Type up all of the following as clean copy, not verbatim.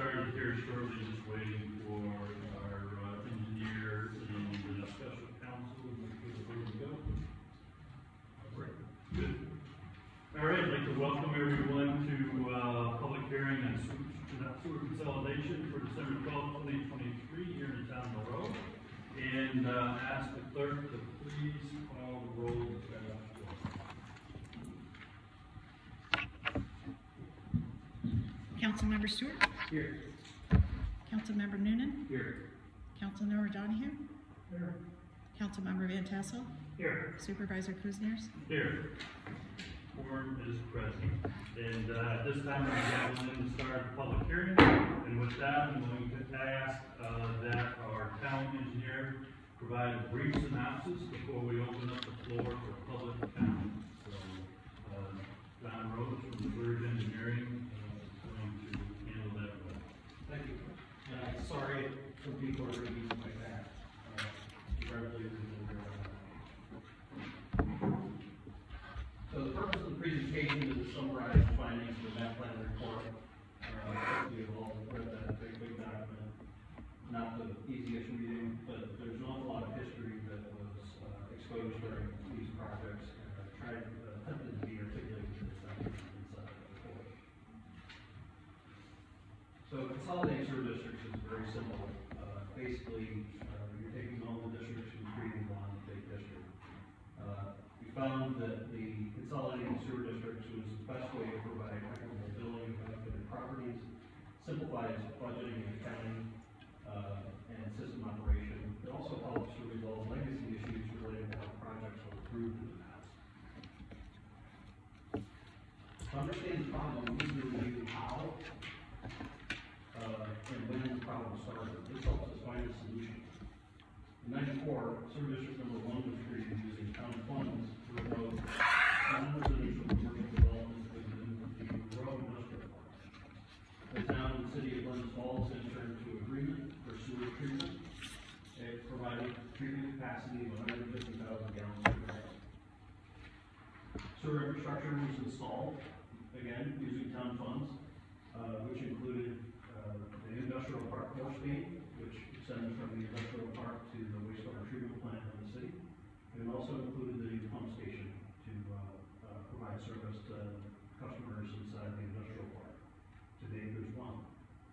started here shortly, just waiting for our engineer and special counsel. Ready to go? Good. All right, I'd like to welcome everyone to public hearing on sewer consolidation for December 12th, 2023 here in town of Monroe. And ask the clerk to please call the roll. Councilmember Stewart? Here. Councilmember Noonan? Here. Councilmember Donahue? Here. Councilmember Van Tassel? Here. Supervisor Kuzniers? Here. Quorum is present. And at this time, we're going to start the public hearing. And with that, I'm going to ask that our town engineer provide a brief synopsis before we open up the floor for public comment. So, John Rose from Verge Engineering is going to handle that. Thank you. Sorry for people who are reading like that. So the purpose of the presentation is to summarize the findings of the map plan report. Hopefully you've all read that big document. Not the easiest reading, but there's an awful lot of history that was exposed during these projects, and I tried attempted to be articulated in this document inside the report. So consolidating sewer districts is very simple. Basically, you're taking all the districts and creating one big district. We found that the consolidating sewer districts was the best way to provide equitable billing of benefited properties, simplifies budgeting and accounting, and system operation. It also helps to resolve legacy issues related to how projects were approved in the past. To understand the problem, we need to review how and when the problem started. This helps us find a solution. In '94, sewer district number 1 was created using town funds to promote non-residential commercial development within the Monroe Industrial Park. The town and city of Glens Falls entered into agreement for sewer treatment. It provided treatment capacity of 150,000 gallons per day. Sewer infrastructure was installed, again, using town funds, which included the industrial park force main, which extends from the industrial park to the wastewater treatment plant in the city. And it also included the new pump station to provide service to customers inside the industrial park. Today, there's one.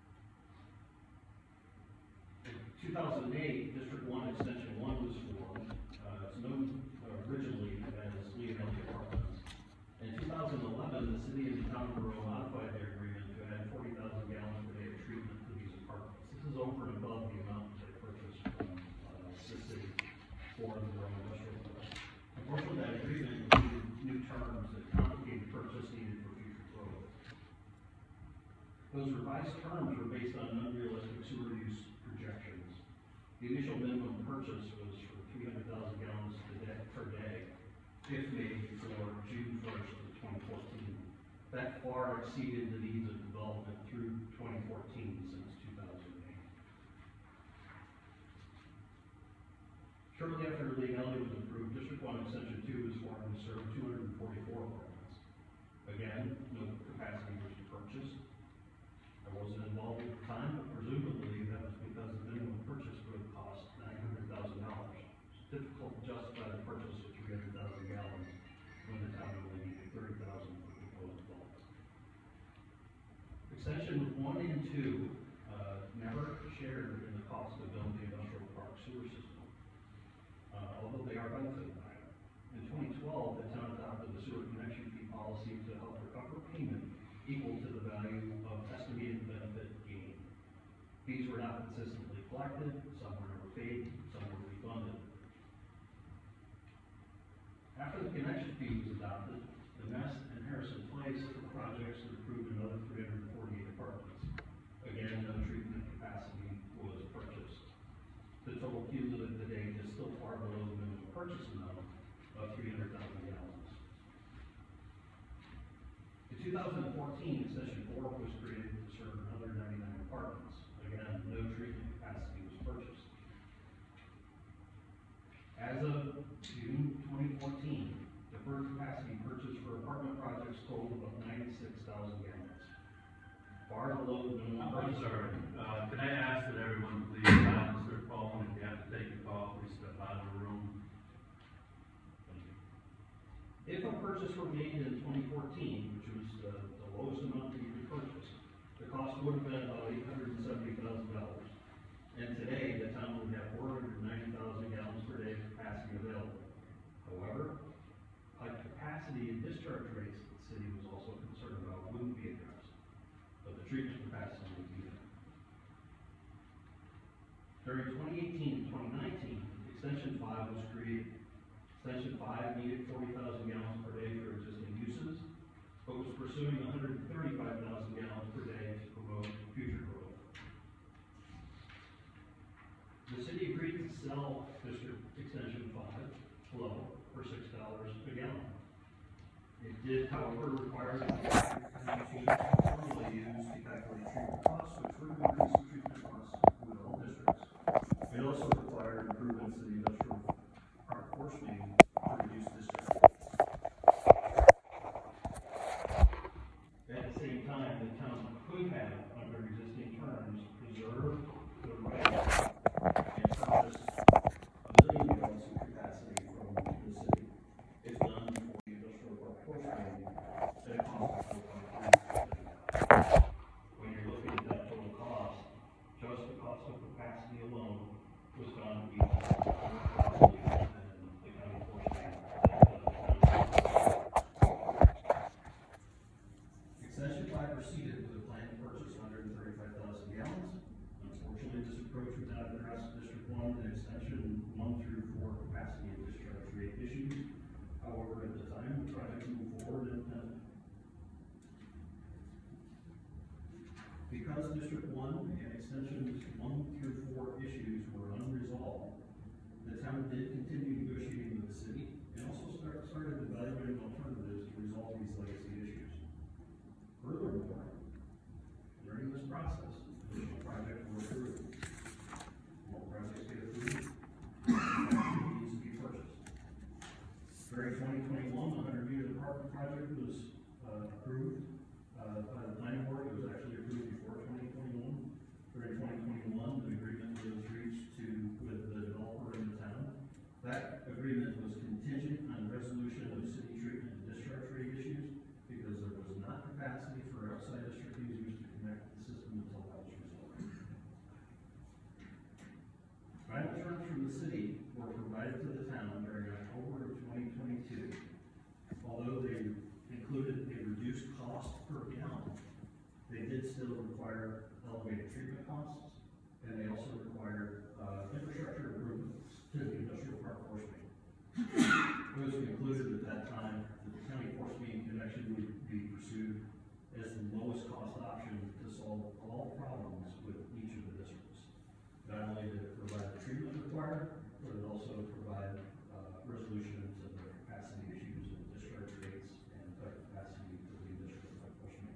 In 2008, District 1 Extension 1 was formed. It's known originally as Leonelli Apartments. In 2011, the city and the town of Monroe modified their agreement to add 40,000 gallons per day of treatment to these apartments. This is over and above the amount they purchased from the city for the Monroe Industrial Park. Unfortunately, that agreement included new terms that complicated purchase needed for future growth. Those revised terms were based on unrealistic sewer use projections. The initial minimum purchase was for 300,000 gallons per day, if made before June 1st of 2014. That far exceeded the needs of development through 2014 since 2008. Shortly after Leonelli was approved, District 1 Extension 2 was formed to serve 244 apartments. Again, no capacity was purchased. I wasn't involved at the time, but presumably that was because the minimum purchase would have cost $900,000. It's difficult to justify the purchase of 300,000 gallons when the town only needed 30,000 for proposed bulk. Extension 1 and 2 never shared in the cost of building the industrial park sewer system, although they are benefited by it. In 2012, the town adopted the sewer connection fee policy to help recover payment equal to the value of estimated benefit gain. Fees were not consistently collected, some were never paid, some were refunded. After the connection fee was adopted, the Nest and Harrison Place projects that approved another 348 apartments. Again, no treatment capacity was purchased. The total cumulative to date is still far below the minimum purchase amount of 300,000 gallons. In 2014, Extension 4 was created to serve another 99 apartments. Again, no treatment capacity was purchased. As of June 2014, deferred capacity purchased for apartment projects totaled about 96,000 gallons, far load minimum I'm price. sorry, can I ask that everyone please silence their phone? If you have to take a call, please step out of the room. Thank you. If a purchase were made in 2014, which was the lowest amount that you could purchase, the cost would have been about $870,000. And today, the town would have 490,000 gallons per day of capacity available. However, pipe capacity and discharge rates that the city was also concerned about wouldn't be addressed, but the treatment capacity would be there. During 2018 and 2019, Extension 5 was created. Extension 5 needed 40,000 gallons per day for existing uses, but was pursuing 135,000 gallons per day to promote future growth. The city agreed to sell District Extension 5 flow for $6 a gallon. It did, however, require the formula used to calculate treatment costs, which would increase the treatment costs with all districts. It also required improvements to the industrial park force main to reduce discharge. At the same time, the town could have, under existing terms, preserved the right and purchase 1 million gallons of capacity from the city, if done for the industrial park force main at a cost of $4.3 million. When you're looking at that total cost, just the cost of capacity alone was found to be more costly than the county force main. Extension 5 proceeded with a plan to purchase 135,000 gallons. Unfortunately, this approach would not address District 1 and Extension 1 through 4 capacity and discharge rate issues. However, at the time, the project moved forward independently. Because District 1 and Extensions 1 through 4 issues were unresolved, the town did continue negotiating with the city and also started evaluating alternatives to resolve these legacy issues. Furthermore, during this process, additional projects were approved. More projects get approved, capacity needs to be purchased. During 2021, the 100-unit apartment project was approved by the planning board. It was actually approved before 2021. During 2021, an agreement was reached with the developer in the town. That agreement was contingent on resolution of city treatment and discharge rate issues because there was not capacity for outside district users to connect the system until that was resolved. Final terms from the city were provided to the town during October of 2022. Although they included a reduced cost per gallon, they did still require elevated treatment costs, and they also required infrastructure improvements to the industrial park force main. It was concluded at that time that the county force main connection would be pursued as the lowest cost option to solve all problems with each of the districts. Not only did it provide the treatment required, but it also provide resolution to the capacity issues and discharge rates and capacity for the industrial park force main.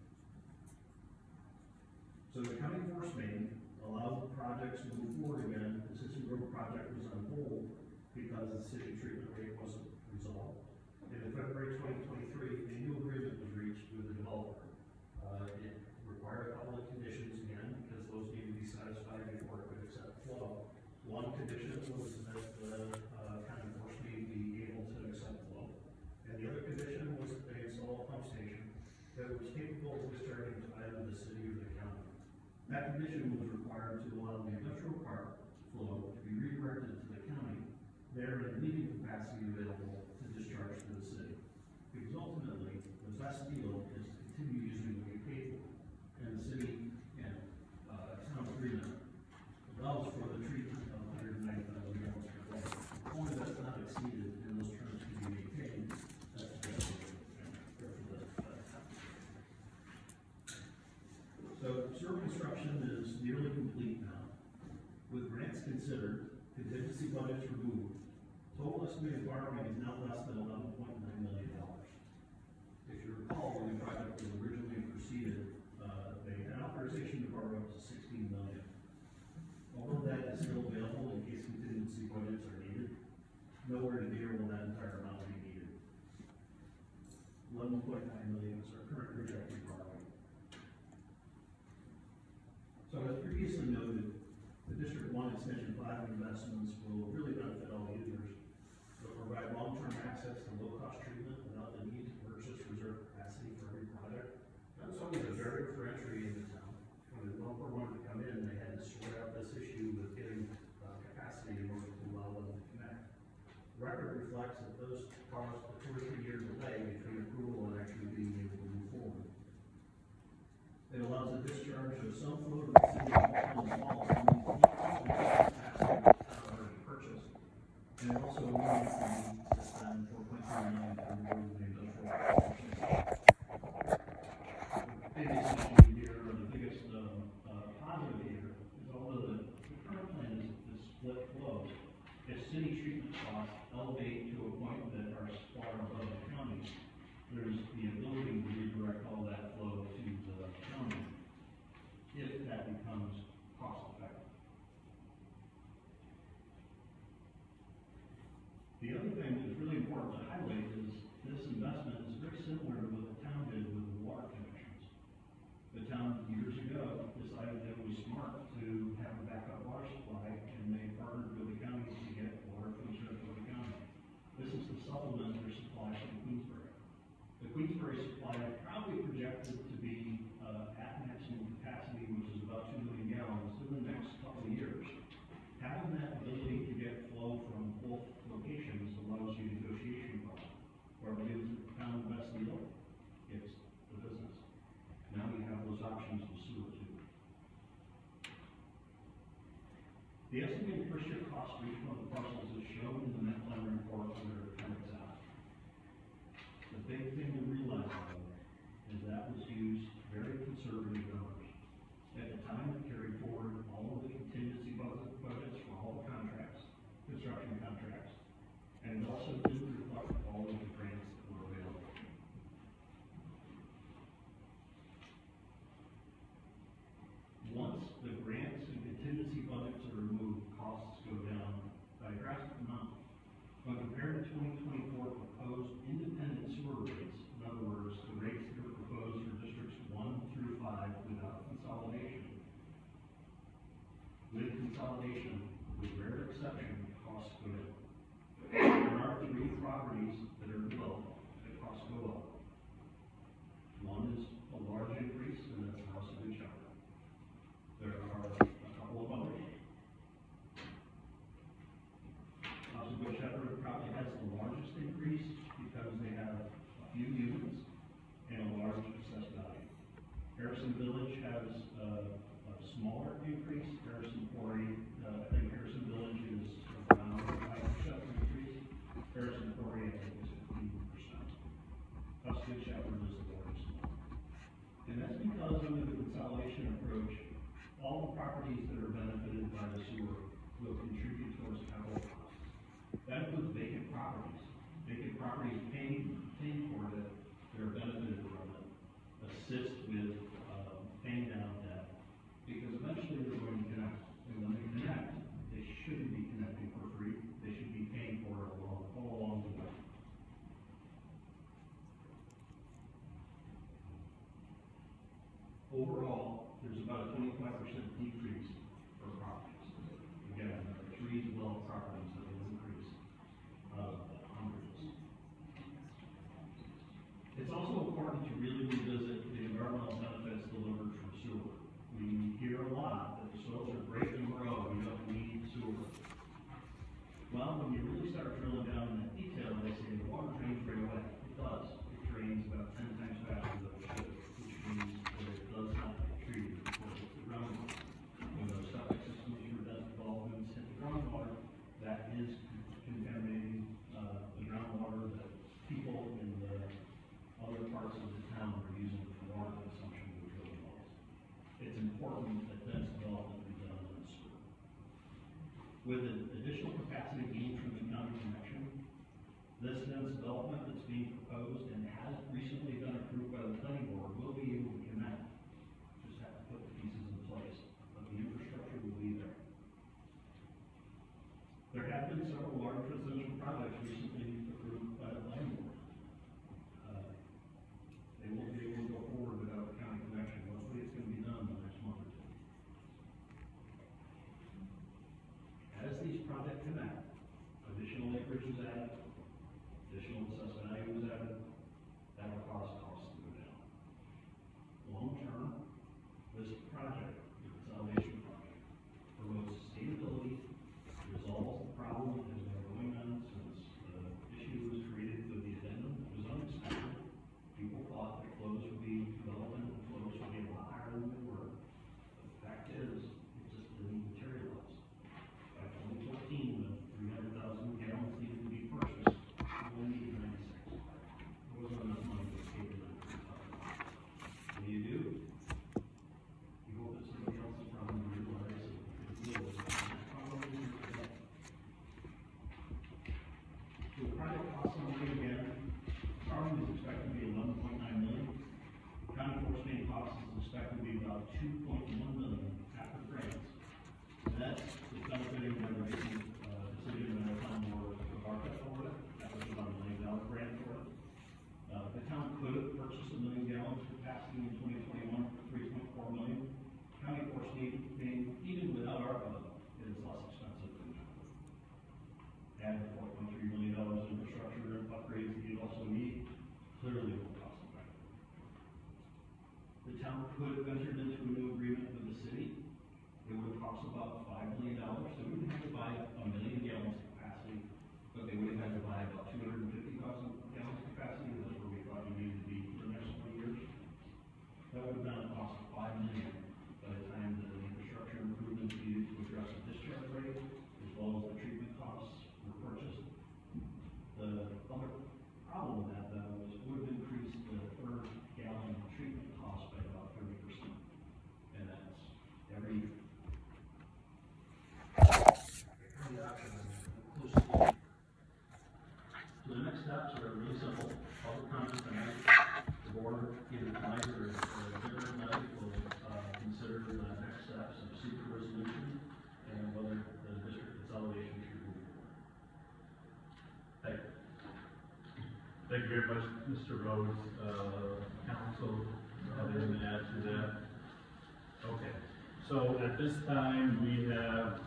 So the county force main allowed the projects to move forward again. The Sissy Road project was on hold because the city treatment rate wasn't resolved. And in February 2023, a new agreement was reached with the developer. It required a couple of conditions again, because those need to be satisfied before it could accept flow. One condition was that the county force main be able to accept flow. And the other condition was that they install a pump station that was capable of discharging to either the city or the county. That condition was required to allow the industrial park flow to be redirected to the county, there leaving capacity available to discharge to the city. Because ultimately, the best deal is to continue using what we pay for. And the city and town agreement allows for the treatment of 190,000 gallons per day. As long as that's not exceeded and those terms can be maintained, that's the best deal. So sewer construction is nearly complete now. With grants considered, contingency budgets removed, total estimated borrowing is now less than $11.9 million. If you recall, when the project was originally proceeded, they had authorization to borrow up to $16 million. Although that is still available in case contingency budgets are needed, nowhere near will that entire amount be needed. $11.9 million is our current projected borrowing. Extension 5 investments will really benefit all users. They'll provide long-term access to low-cost treatment without the need to purchase reserve capacity for every project. That was always a barrier for entry into town. When the developer wanted to come in, they had to sort out this issue with getting capacity in order to allow them to connect. The record reflects that those caused a 2 or 3 year delay between approval and actually being able to move forward. It allows the discharge of some flow to the city of Oakland Falls to meet the capacity that the town already purchased. And it also eliminates the need to spend $4.3 million to remove the industrial operations. The biggest issue here, or the biggest positive here, is although the current plan is split flows, if city treatment costs elevate to a point that are far above the county, there's the ability to redirect all that flow to the county if that becomes cost effective. The other thing that's really important to highlight is this investment is very similar to what the town did with the water connections. The town years ago decided that it was smart to have a backup water supply, and they partnered with the county to get water from Sarasota County. This is to supplement their supply from Queensbury. The Queensbury supply is probably projected to be at maximum capacity, which is about 2 million gallons in the next couple of years. Having that ability to get flow from both locations allows you negotiation power. Whoever gives the town the best deal gets the business. Now you have those options with sewer too. The estimated first year cost for each one of the parcels is shown in the net plan report under Appendix I. The big thing to realize, though, is that was used very conservative numbers. At the time, it carried forward all of the contingency budgets for all the contracts, construction contracts, and it also didn't reflect all of the grants that were available. Once the grants and contingency budgets are removed, costs go down by a drastic amount. When compared to 2024 proposed independent sewer rates, in other words, the rates that are proposed for districts 1 through 5 without consolidation. With consolidation, with rare exception, costs go down. There are 3 properties that are below that costs go up. One is a large increase, and that's the House of Good Shepherd. There are a couple of others. House of Good Shepherd probably has the largest increase because they have a few units and a large assessed value. Harrison Village has a smaller increase. Harrison Quarry, I think Harrison Village is around 5% increase. Harrison Quarry, I think, is 15%. House of Good Shepherd is the largest one. And that's because under the consolidation approach, all the properties that are benefited by the sewer will contribute towards capital costs. That includes vacant properties. Vacant properties paying for it, they're benefited from it. Assist with paying down debt, because eventually they're going to connect. And when they connect, they shouldn't be connecting for free. They should be paying for it all along the way. Overall, there's about a 25% decrease for properties. Again, there are 3 developed properties that will increase hundreds. It's also important to really revisit the environmental benefits delivered from sewer. We hear a lot that the soils are great and grow, we don't need sewer. Well, when you really start drilling down in that detail, they say the water drains right away. It does. It drains about 10 times faster than it should, which means that it does not get treated before it hits the groundwater. When those septic systems for developments hit the groundwater, that is contaminating the groundwater that people in the other parts of the town are using for water consumption with drilling wells. It's important that dense development be done in the sewer. With an additional capacity gained from the county connection, this dense development that's being proposed and has recently been approved by the planning board will be able to connect. Just have to put the pieces in place, but the infrastructure will be there. There have been several large residential projects recently approved by the planning board. They won't be able to go forward without a county connection. Hopefully it's going to be done in the next month or 2. cost is expected to be about $2.1 million after grants. And that's benefiting the city of Middletown or the market for it. That was about $1 million grant for it. The town could have purchased 1 million gallons capacity in 2021 for $3.4 million. County, of course, even without ARPA, it is less expensive than that. Add the $4.3 million in infrastructure upgrades that you also need, clearly will cost effective. The town could have entered into a new agreement with the city. It would have cost about $5 million. They wouldn't have to buy 1 million gallons capacity, but they would have had to buy about 250,000 gallons capacity. That's where we thought we needed to be for the next 20 years. That would have been a cost of $5 million by the time the infrastructure improvements needed to address the discharge rate, as well as the treatment costs were purchased. The other problem with that, though, is it would have increased the per gallon treatment cost by about 30%. And that's every So the next steps are really simple. Public comment tonight. The board, either tonight or a different night, will consider the next steps of secret resolution and whether the district consolidation should move forward. Thank you. Thank you very much, Mr. Rhodes. Council, anything to add to that? Okay, so at this time, we have,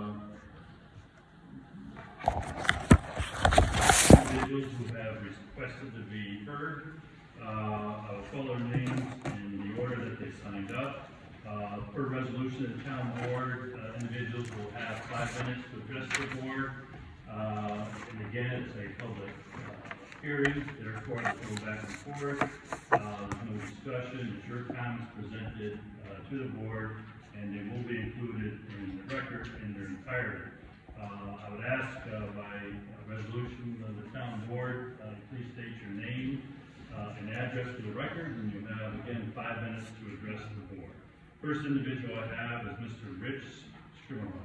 individuals who have requested to be heard. I'll call their names in the order that they signed up. Per resolution of the town board, individuals will have 5 minutes to address the board. And again, it's a public hearing, therefore it'll go back and forth. No discussion, it's your comments presented to the board, and they will be included in the record in their entirety. I would ask by resolution of the town board, please state your name and address for the record, and you have, again, 5 minutes to address the board. First individual I have is Mr. Rich Schumer.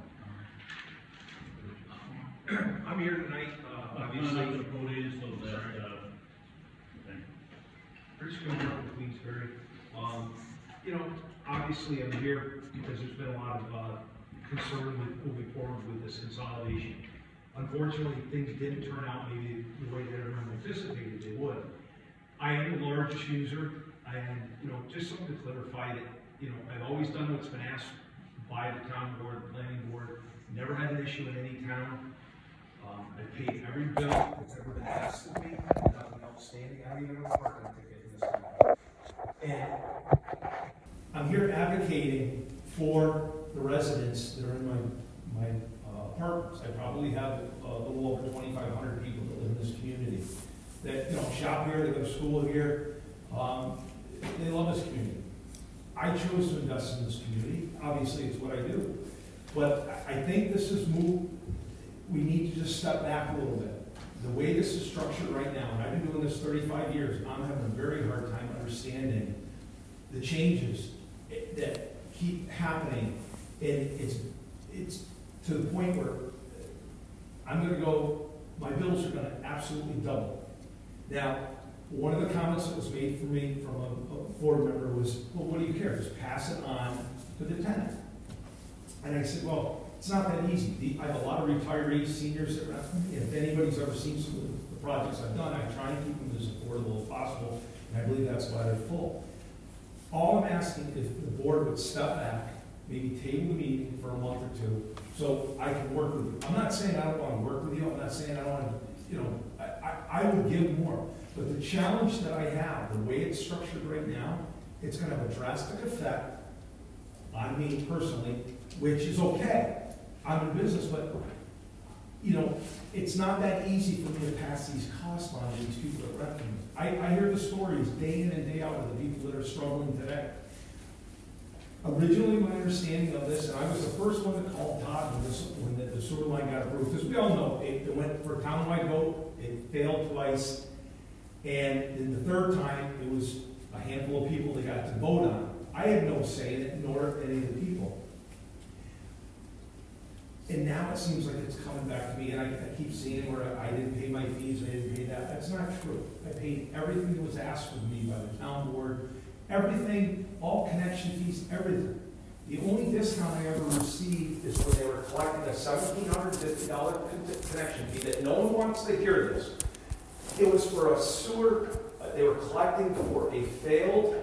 I'm here tonight, obviously. The podium so that, thank you. Rich Schumer with Queensbury. Obviously I'm here because there's been a lot of concern with moving forward with this consolidation. Unfortunately, things didn't turn out maybe the way that everyone anticipated they would. I am the largest user, and just something to clarify that I've always done what's been asked by the town board, the planning board. Never had an issue in any town. I paid every bill that's ever been asked of me. Nothing outstanding. I don't even have a parking ticket in this town. And I'm here advocating for the residents that are in my apartments. I probably have a little over 2,500 people that live in this community that shop here, they go to school here. They love this community. I chose to invest in this community. Obviously, it's what I do. But I think this is we need to just step back a little bit. The way this is structured right now, and I've been doing this 35 years, I'm having a very hard time understanding the changes that keep happening. And it's to the point where my bills are going to absolutely double. Now, one of the comments that was made for me from a board member was, well, what do you care? Just pass it on to the tenant. And I said, well, it's not that easy. I have a lot of retirees, seniors, if anybody's ever seen some of the projects I've done, I try and keep them as affordable as possible, and I believe that's why they're full. All I'm asking is the board would step back, maybe table the meeting for a month or two, so I can work with you. I'm not saying I don't want to work with you. I'm not saying I don't want to, I would give more. But the challenge that I have, the way it's structured right now, it's going to have a drastic effect on me personally, which is okay. I'm in business, but it's not that easy for me to pass these costs on to these people that rent from me. I hear the stories day in and day out of the people that are struggling today. Originally, my understanding of this, and I was the first one to call Todd when the sewer line got approved, because we all know it went for a townwide vote, it failed twice, and in the third time, it was a handful of people that got to vote on it. I had no say in it, nor any of the people. And now it seems like it's coming back to me, and I keep seeing where I didn't pay my fees, I didn't pay that. That's not true. I paid everything that was asked of me by the town board. Everything, all connection fees, everything. The only discount I ever received is when they were collecting a $1,750 connection fee that no one wants to hear this. It was for a sewer, they were collecting for a failed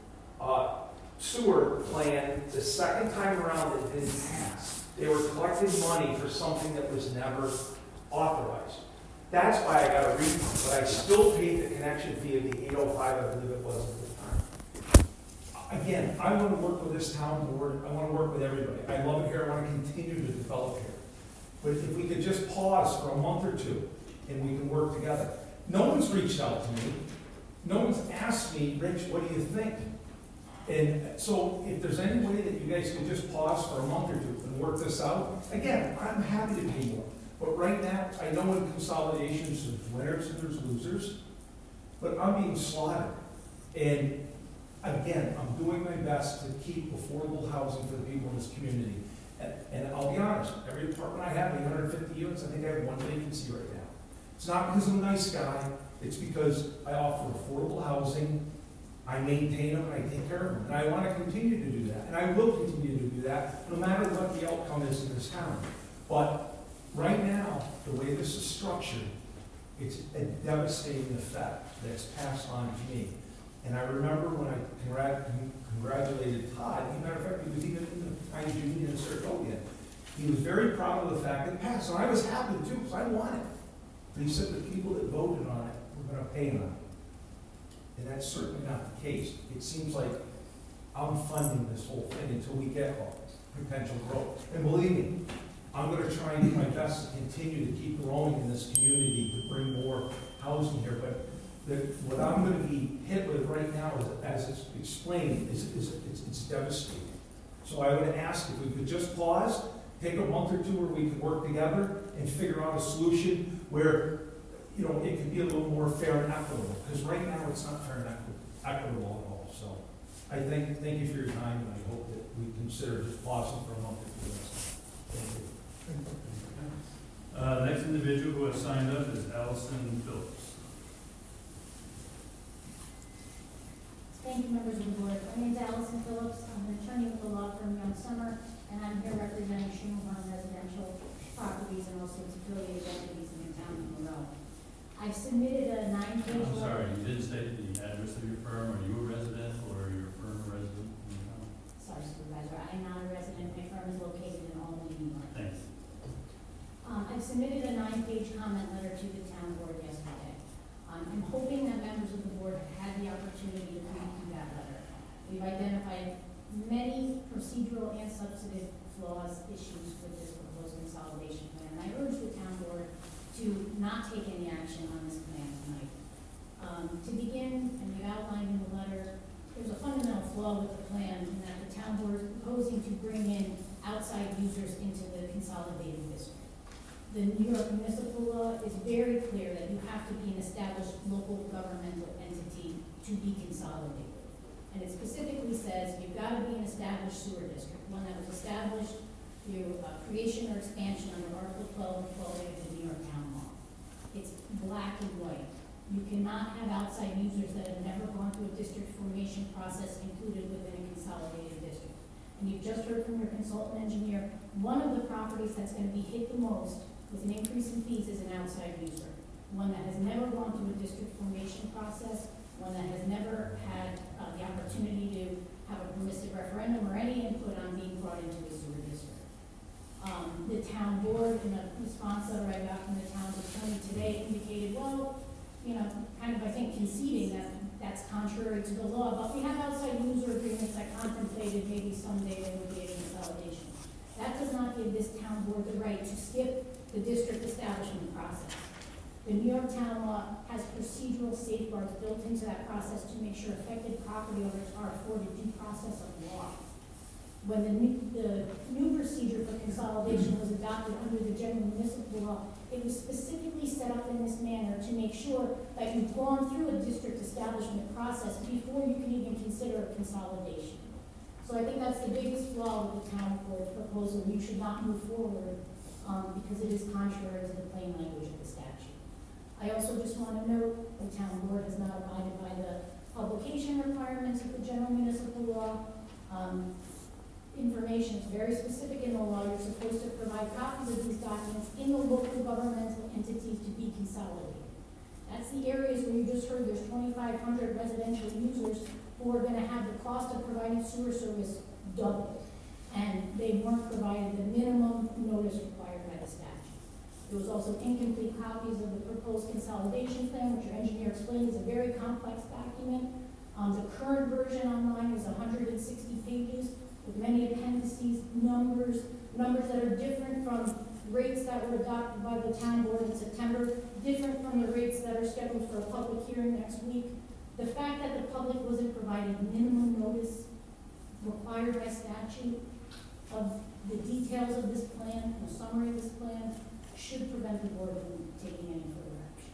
sewer plan the second time around that didn't pass. They were collecting money for something that was never authorized. That's why I got a refund, but I still paid the connection fee of the $805, I believe it was at the time. Again, I want to work with this town board, I want to work with everybody. I love it here, I want to continue to develop here. But if we could just pause for a month or two and we can work together. No one's reached out to me. No one's asked me, Rich, what do you think? And so if there's any way that you guys can just pause for a month or two and work this out, again, I'm happy to pay more. But right now, I know in consolidations there's winners and there's losers, but I'm being slaughtered. And again, I'm doing my best to keep affordable housing for the people in this community. And I'll be honest, every apartment I have, 850 units, I think I have one vacancy right now. It's not because I'm a nice guy, it's because I offer affordable housing, I maintain them, and I take care of them. And I want to continue to do that, and I will continue to do that, no matter what the outcome is in this town. But right now, the way this is structured, it's a devastating effect that's passed on to me. And I remember when I congratulated Todd, as a matter of fact, he was even in the Pine Union in Saratoga. He was very proud of the fact that it passed, and I was happy too, because I won it. But he said the people that voted on it were going to pay on it. And that's certainly not the case. It seems like I'm funding this whole thing until we get potential growth. And believe me, I'm going to try and do my best to continue to keep growing in this community to bring more housing here. But what I'm going to be hit with right now, is, as it's explained, it's devastating. So I would ask if we could just pause, take a month or two where we could work together and figure out a solution where, you know, it could be a little more fair and equitable. Because right now it's not fair and equitable at all. So I thank you for your time, and I hope that we consider just pausing for a month or two. Thank you. Next individual who has signed up is Allison Phillips. Thank you, members of the board. My name is Allison Phillips. I'm an attorney with the law firm Young Summer, and I'm here representing Schumelhorn Residential Properties and also its affiliated entities in the town of Monroe. I've submitted a 9-page I'm letter. sorry, you didn't state the address of your firm. Are you a resident or your firm a resident? Sorry, Supervisor, I'm not a resident. My firm is located in Albany, New York. Thanks. I've submitted a 9-page comment letter to the town board yesterday. I'm hoping that members of the board have had the opportunity to read through that letter. We've identified many procedural and substantive flaws, issues with this proposed consolidation plan. And I urge the town board to not take any action on this plan tonight. To begin, and we've outlined in the letter, there's a fundamental flaw with the plan in that the town board is proposing to bring in outside users into the consolidated district. The New York municipal law is very clear that you have to be an established local governmental entity to be consolidated. And it specifically says you've got to be an established sewer district, one that was established through creation or expansion under Article 12 and 12A of the New York Town Law. It's black and white. You cannot have outside users that have never gone through a district formation process included within a consolidated district. And you've just heard from your consultant engineer, one of the properties that's going to be hit the most with an increase in fees is an outside user. One that has never gone through a district formation process, one that has never had the opportunity to have a permissive referendum or any input on being brought into a sewer district. The town board, in a response letter I got from the town's attorney today, indicated, well, you know, kind of, I think, conceding that that's contrary to the law, but we have outside user agreements that contemplated maybe someday there would be a consolidation. That does not give this town board the right to skip the district establishment process. The New York Town Law has procedural safeguards built into that process to make sure affected property owners are afforded due process of law. When the new procedure for consolidation was adopted under the general municipal law, it was specifically set up in this manner to make sure that you've gone through a district establishment process before you can even consider a consolidation. So I think that's the biggest flaw with the town board's proposal. You should not move forward because it is contrary to the plain language of the statute. I also just want to note the town board has not abided by the publication requirements of the general municipal law. information. It's very specific in the law. You're supposed to provide copies of these documents in the local governmental entities to be consolidated. That's the areas where you just heard there's 2,500 residential users who are going to have the cost of providing sewer service doubled. And they weren't provided the minimum notice required by the statute. There was also incomplete copies of the proposed consolidation plan, which your engineer explained is a very complex document. The current version online is 160 pages with many appendices, numbers that are different from rates that were adopted by the town board in September, different from the rates that are scheduled for a public hearing next week. The fact that the public wasn't provided minimum notice required by statute of the details of this plan, a summary of this plan, should prevent the board from taking any further action.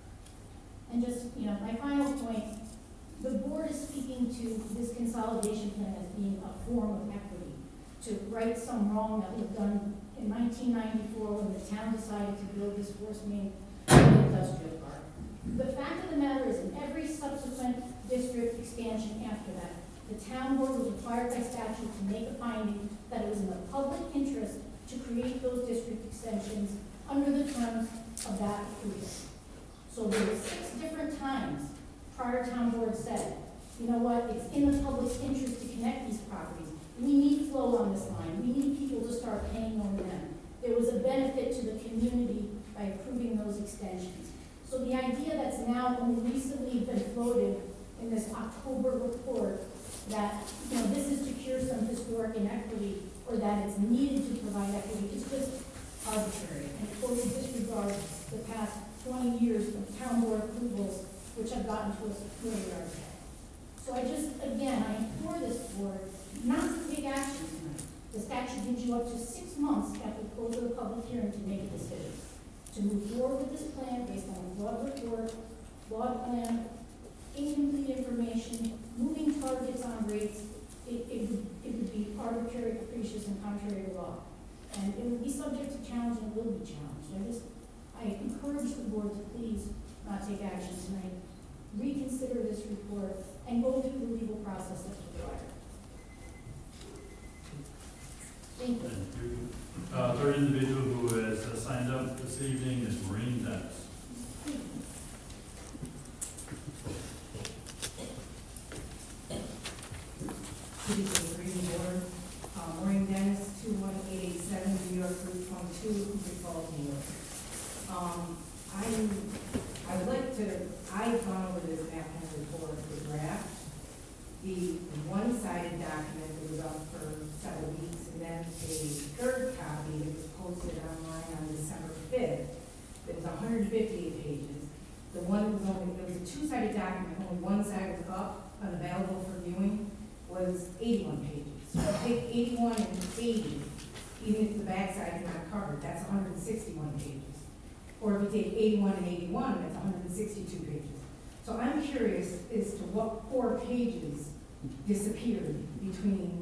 And just, my final point, the board is speaking to this consolidation plan as being a form of equity, to right some wrong that was done in 1994 when the town decided to build this force main industrial park. The fact of the matter is, in every subsequent district expansion after that, the town board was required by statute to make a finding that it was in the public interest to create those district extensions under the terms of that approval. So there were 6 different times prior town board said, you know what, it's in the public's interest to connect these properties. We need flow on this line. We need people to start paying on them. There was a benefit to the community by approving those extensions. So the idea that's now only recently been floated in this October report that, this is to cure some historic inequity or that it's needed to provide equity is just arbitrary and totally disregards the past 20 years of town board approvals which have gotten to us where we are today. So I implore this board not to take action tonight. The statute gives you up to 6 months after the close of the public hearing to make a decision. To move forward with this plan based on a flawed report, flawed plan, incomplete information, moving targets on rates, it would be arbitrary, capricious, and contrary to law. And it would be subject to challenge and it will be challenged. I encourage the board to please not take action tonight, reconsider this report, and go through the legal process that's required. Thank you. Thank you. Third individual who has signed up this evening is Maureen Dennis. Good evening, Green Board. Maureen Dennis, 21887 New York Route 22, Cooper Falls, New York. I've gone over this map plan report, the draft. The one-sided document that was up for several weeks, and then a third copy that was posted online on December 5th. It was 158 pages. The one was it was a two-sided document, only one side was up, unavailable for viewing, was 81 pages. So if you take 81 and 80, even if the back side is not covered, that's 161 pages. Or if you take 81 and 81, that's 162 pages. So I'm curious as to what 4 pages disappeared between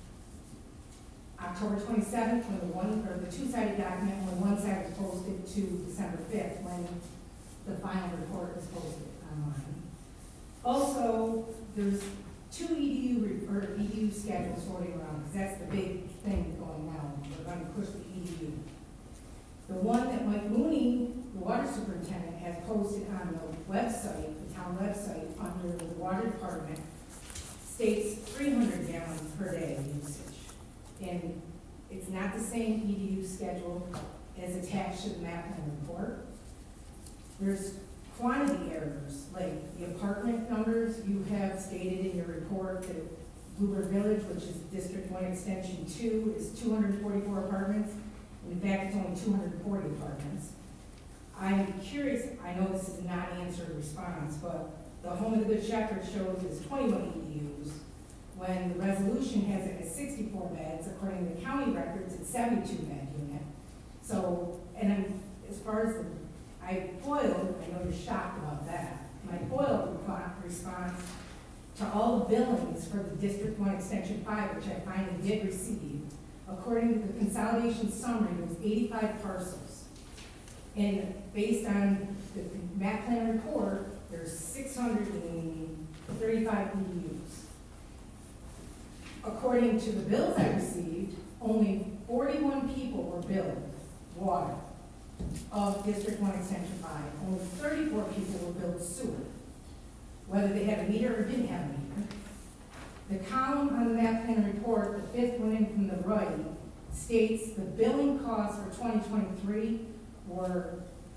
October 27th, when the two-sided document, when one side was posted, to December 5th, when the final report was posted online. Also, there's 2 EDU schedules floating around, because that's the big thing going now. We're going to push the EDU. The one that Mike Mooney, the water superintendent, has posted on the website, the town website, under the water department, states 300 gallons per day usage. And it's not the same EDU schedule as attached to the map plan report. There's quantity errors, like the apartment numbers you have stated in your report that Bluebird Village, which is District 1 Extension 2, is 244 apartments. In fact, it's only 240 apartments. I'm curious, I know this is not an answer or response, but the Home of the Good Shepherd shows it's 21 EDUs, when the resolution has it as 64 beds, according to the county records, it's 72-bed unit. So, and as far as I foiled, I know you're shocked about that, my foiled response to all the billings for the District 1 Extension 5, which I finally did receive, according to the consolidation summary, there was 85 parcels. And based on the map plan report, there's 635 EDUs. according to the bills I received, only 41 people were billed water of District 1 Extension 5. Only 34 people were billed sewer, whether they had a meter or didn't have a meter. The column on the map plan report, the fifth one in from the right, states the billing costs for 2023 were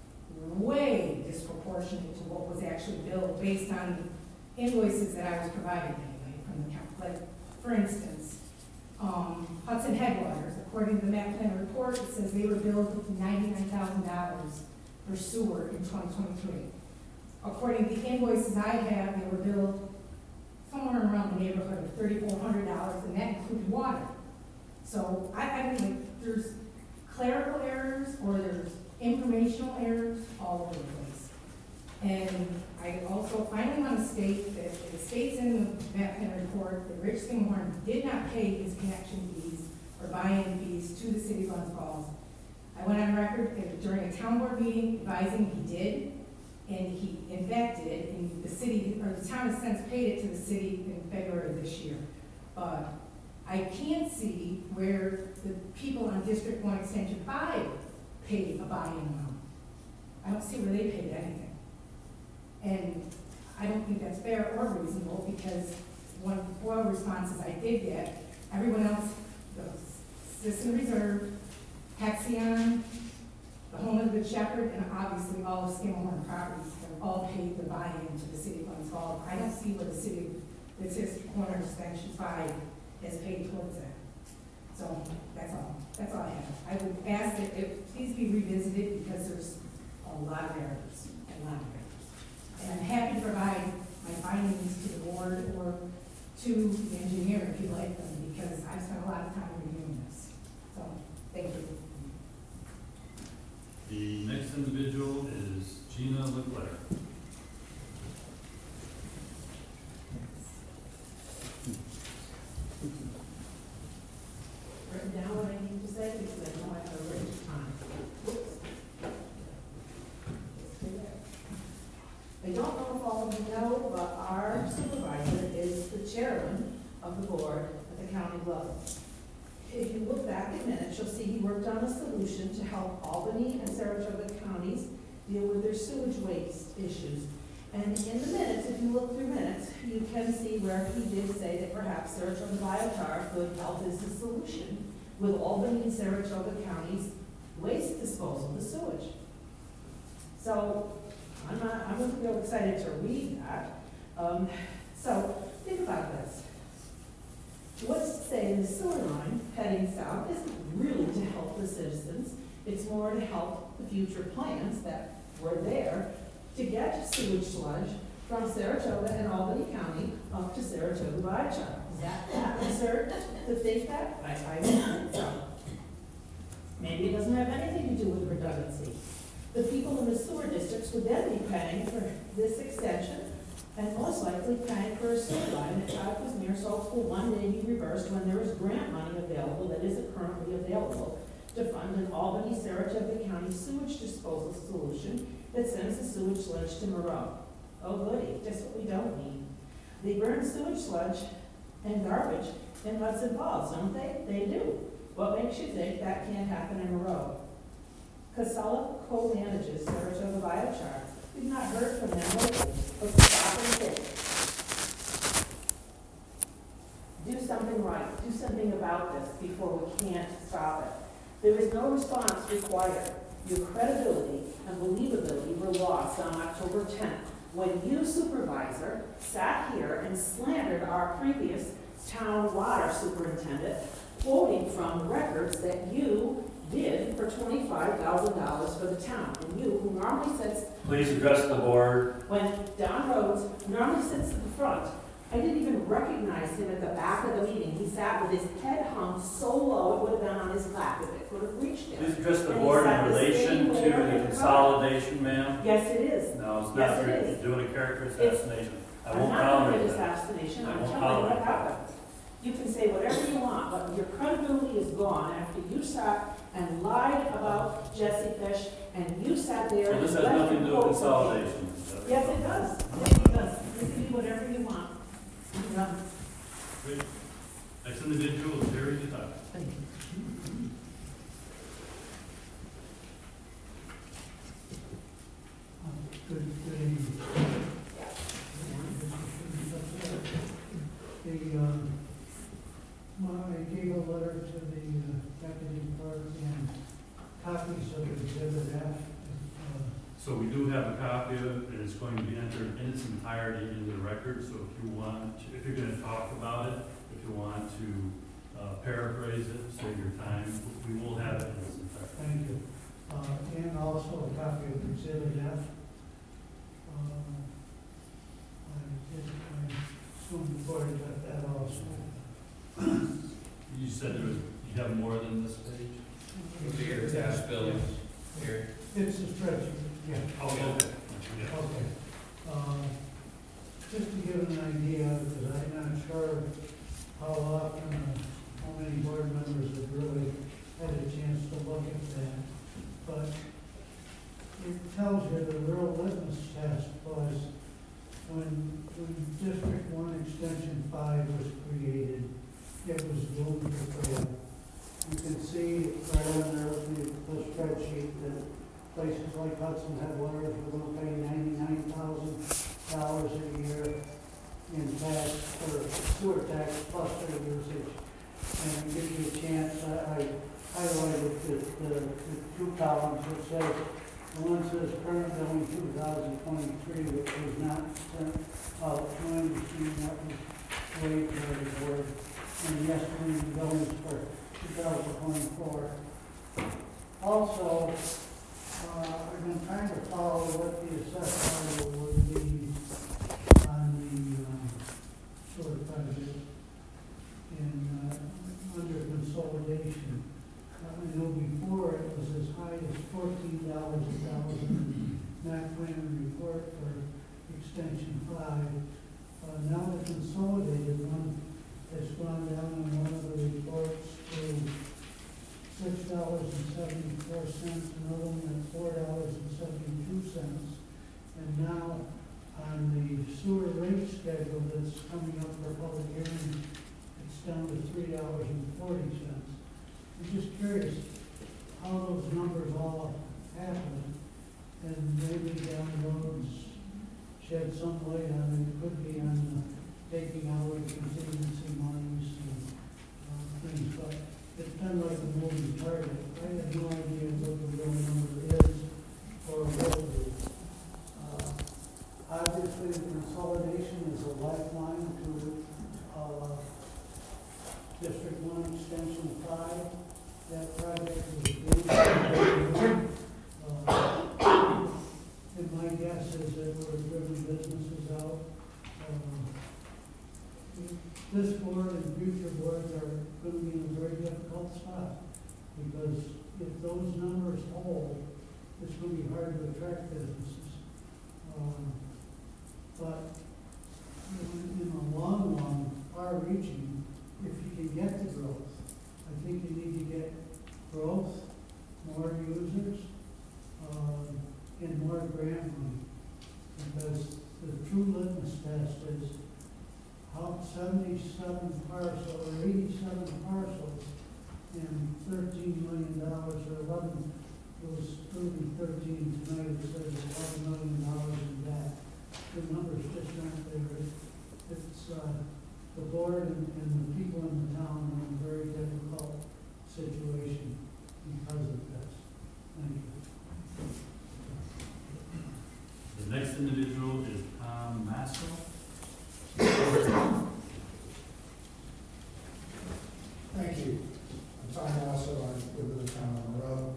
way disproportionate to what was actually billed based on invoices that I was provided anyway from the county. Like, for instance, Hudson Headwaters, according to the map plan report, it says they were billed $99,000 for sewer in 2023. According to the invoices I have, they were billed somewhere around the neighborhood of $3,400, and that included water. So I mean, like, there's clerical errors or there's informational errors all over the place. And I also finally want to state that it states in the map plan report that Rich Singhorn did not pay his connection fees or buy-in fees to the city of Glens Falls. I went on record during a town board meeting advising he did, and he in fact did, and the city, or the town has since paid it to the city in February of this year. But I can't see where the people on District 1 Extension 5 paid a buy-in amount. I don't see where they paid anything. And I don't think that's fair or reasonable, because one FOIL responses I did get, everyone else, the Citizen Reserve, Hexion, the Home of the Good Shepherd, and obviously all of Skimmelhorn properties have all paid the buy-in to the city of Glens Falls. I don't see where the city, the District 1 Extension 5 has paid towards that. So that's all. That's all I have. I would ask that it please be revisited, because there's a lot of errors, a lot of errors. And I'm happy to provide my findings to the board or to the engineer if you like them, because I've spent a lot of time reviewing this. So, thank you. The next individual is Gina Leclerc. Written down what I need to say, because I know I have a written time. Whoops. I don't know if all of you know, but our supervisor is the chairman of the board at the county level. If you look back in minutes, you'll see he worked on a solution to help Albany and Saratoga counties deal with their sewage waste issues. And in the minutes, if you look through minutes, you can see where he did say that perhaps Saratoga Biochar could help as a solution with Albany and Saratoga counties' waste disposal, the sewage. So I wasn't real excited to read that. So think about this. What's to say the sewer line heading south isn't really to help the citizens. It's more to help the future plans that were there to get sewage sludge from Saratoga and Albany County up to Saratoga Biochar. Is that absurd to think that? I don't think so. Maybe it doesn't have anything to do with redundancy. The people in the sewer districts would then be paying for this extension and most likely paying for a sewer line that was near, so will one day be reversed when there is grant money available that isn't currently available to fund an Albany Saratoga County sewage disposal solution that sends the sewage sludge to Moreau. Oh goody, just what we don't need. They burn sewage sludge and garbage in Hudson Falls, don't they? They do. What makes you think that can't happen in Moreau? Casella co-manages Saratoga Biochar. We've not heard from them lately, but stop and think. Do something right. Do something about this before we can't stop it. There is no response required. Your credibility and believability were lost on October 10th when you, supervisor, sat here and slandered our previous town water superintendent, quoting from records that you did for $25,000 for the town. And you, who normally sits... Please address the board. When Don Rhodes normally sits at the front, I didn't even recognize him at the back of the meeting. He sat with his head hung so low it would have been on his lap if it could have reached him. Please address the And board he in sat the relation same to way the in consolidation, ma'am. Yes, it is. No, it's Yes, not. it You're is. doing a character assassination. I won't I'm not tolerate doing an that. assassination. I I'm won't telling you what tolerate that. happened. You can say whatever you want, but your credibility is gone after you sat and lied about Jesse Fish, and you sat there. So this has and nothing to do with quotes of him. consolidation. Yes, it does. Yes, it does. You can do whatever you want. I'm done. Great. Next individual is Terry Dubuck. Good evening. I gave a letter to the deputy clerk and copies of Exhibit F. So we do have a copy of it, and it's going to be entered in its entirety into the record, so if you want, if you're gonna talk about it, if you want to paraphrase it, save your time, we will have it in its entirety. Thank you. And also a copy of Exhibit F. I assume the board got that also. You said you have more than this page? Your tax bill here. It's a spreadsheet, yeah. Okay. Yeah. Okay. Just to give an idea, because I'm not sure how often, how many board members have really had a chance to look at that, but it tells you the real litmus test was when District 1 Extension 5 was created, it was doomed to fail. You can see right on there, the spreadsheet, that places like Hudson Headwaters were going to pay $99,000 a year in tax, or sewer tax plus their usage. And to give you a chance, I highlighted the two columns that says, the one says current billing 2023, which was not sent out to industry, that was way very board. And the estimated billings for 2024. Also, I've been trying to follow what the assessed value would be on the sewer project under consolidation. I know before it was as high as $14 a thousand, Mac Plan report for extension 5. Now the consolidated one has gone down in one of the reports to $6.74, another one at $4.72. And now on the sewer rate schedule that's coming up for public hearing, it's down to $3.40. I'm just curious how those numbers all happen, and maybe down the road shed some light on it. It could be on taking out contingency monies and things, but it's kind of like a moving target. I have no idea what the real number is or will be. Obviously, the consolidation is a lifeline to District 1 Extension 5. That project is big. And my guess is that we're driven businesses out. This board and future boards are going to be in a very difficult spot, because if those numbers hold, it's going to be hard to attract businesses. But in the long run, far-reaching, if you can get the growth, I think you need to get growth, more users, and more grant money. Because the true litmus test is how 77 parcels, or 87 parcels, and $13 million, or 11, it was going to be 13 tonight, it says $11 million in that. The numbers just aren't there. It's the board and the people in the town are in a very difficult situation because of this. Thank you. The next individual is Tom Masso. Thank you. I'm Tom Masso. I live in the town of Monroe.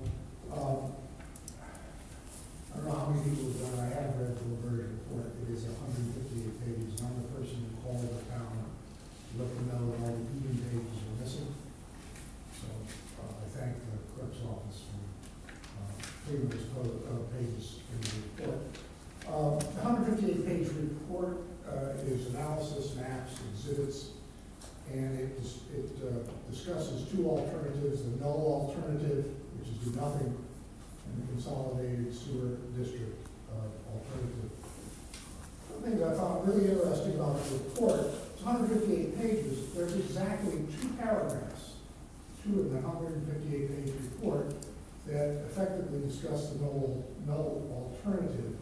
I don't know how many people have done. I have read the Woodbury report. It is 158 pages. I'm the person who called the town to let them know that all the even pages are missing. So I thank the clerk's office for putting those pages in the report. The 158-page report is analysis, maps, exhibits, and it discusses two alternatives: the null alternative, which is do nothing, and the consolidated sewer district alternative. One thing that I found really interesting about the report, It's 158 pages. There's exactly 2 paragraphs, 2 of the 158-page report, that effectively discuss the no alternative,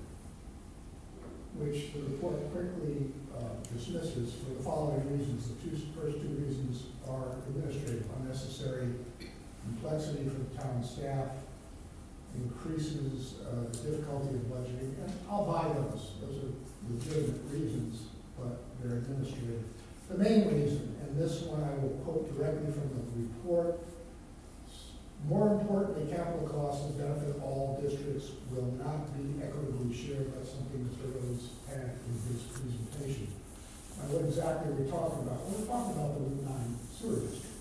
which the report quickly dismisses for the following reasons. The first two reasons are administrative, unnecessary complexity for the town staff, increases the difficulty of budgeting, and I'll buy those. Those are legitimate reasons, but they're administrative. The main reason, and this one I will quote directly from the report, more importantly, capital costs that benefit all districts will not be equitably shared. That's something Mr. Rhodes had in his presentation. Now, what exactly are we talking about? Well, we're talking about the Route 9 sewer district.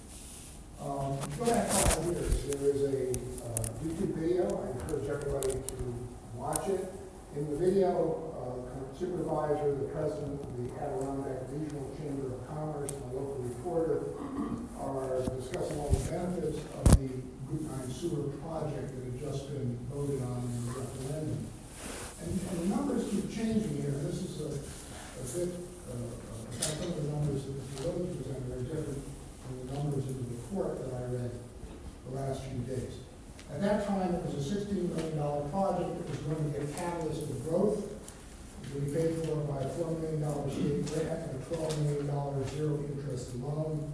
Go back 5 years. There is a YouTube video. I encourage everybody to watch it. In the video, supervisor, the president of the Adirondack Regional Chamber of Commerce, and a local reporter are discussing all the benefits of the Route 9 sewer project that had just been voted on in the referendum. And the numbers keep changing here. This is a bit, some of the numbers that Mr. Rhodes presented are different from the numbers in the report that I read the last few days. At that time, it was a $16 million project that was going to be a catalyst of growth. It would be paid for by a $4 million state grant and a $12 million zero-interest loan.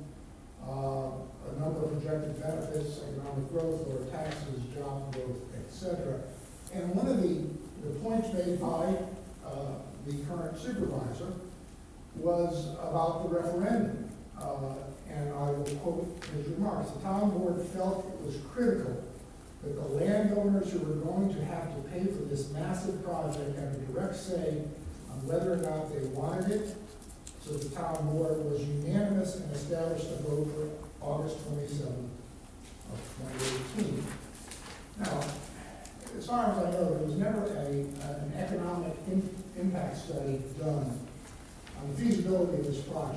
A number of projected benefits, economic growth, lower taxes, job growth, etc. And one of the points made by the current supervisor was about the referendum. And I will quote his remarks. The town board felt it was critical that the landowners who were going to have to pay for this massive project had a direct say on whether or not they wanted it. So the town board was unanimous and established a vote for August 27th of 2018. Now, as far as I know, there was never an economic impact study done on the feasibility of this project.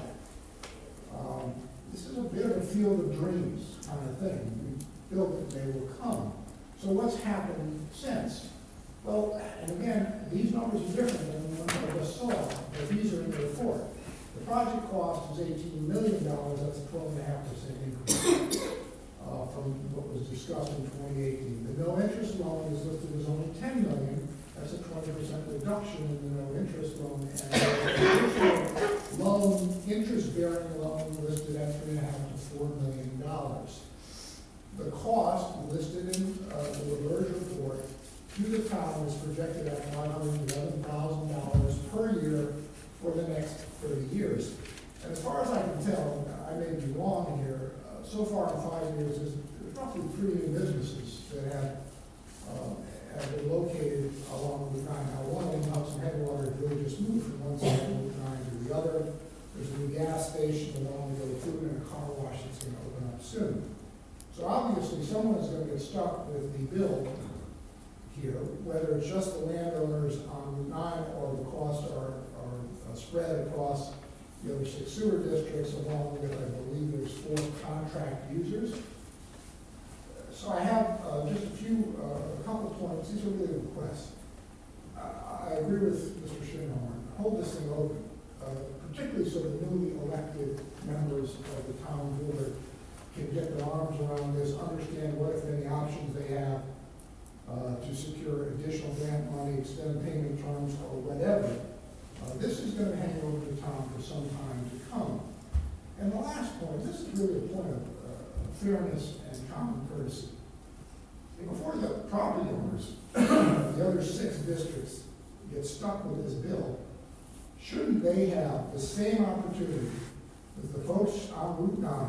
This is a bit of a field of dreams kind of thing. We built it, they will come. So what's happened since? Well, and again, these numbers are different than the ones I just saw, but these are in the report. The project cost was $18 million, that's a 12.5% increase from what was discussed in 2018. The no-interest loan is listed as only $10 million, that's a 20% reduction in the no-interest loan, and the loan, interest-bearing loan listed at $3.5 to $4 million. The cost listed in the LaBerge report to the town is projected at $511,000 per year for the next 30 years. And as far as I can tell, I may be wrong here, so far in 5 years, there's roughly 3 new businesses that have been located along Route 9. Now, one of them, Hudson Headwater, really just moved from one side of Route 9 to the other. There's a new gas station along with food and a car wash that's going to open up soon. So obviously, someone's going to get stuck with the bill here, whether it's just the landowners on Route 9 or the costs are spread across the other 6 sewer districts, along with, I believe, there's 4 contract users. So I have just a couple points. These are really requests. I agree with Mr. Schindhorn. Hold this thing open, particularly so the newly elected members of the town board can get their arms around this, understand what, if any, options they have to secure additional grant money, extend payment terms, or whatever. This is going to hang over the town for some time to come. And the last point, this is really a point of fairness and common courtesy. Before the property owners, the other 6 districts, get stuck with this bill, shouldn't they have the same opportunity as the folks on Route 9,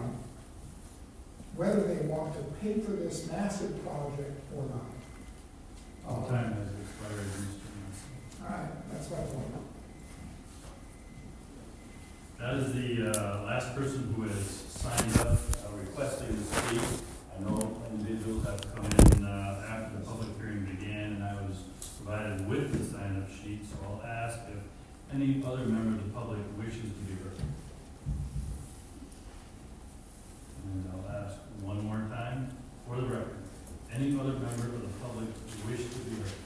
whether they want to pay for this massive project or not? All time has expired, Mr. Massey. All right, that's my point. That is the last person who has signed up requesting to speak. I know individuals have come in after the public hearing began, and I was provided with the sign-up sheet, so I'll ask if any other member of the public wishes to be heard. And I'll ask one more time for the record. Any other member of the public wish to be heard?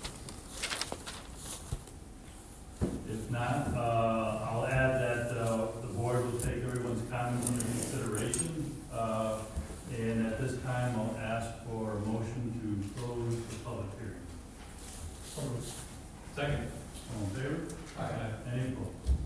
If not, I'll add that Second. All in favor? Aye. Any opposed?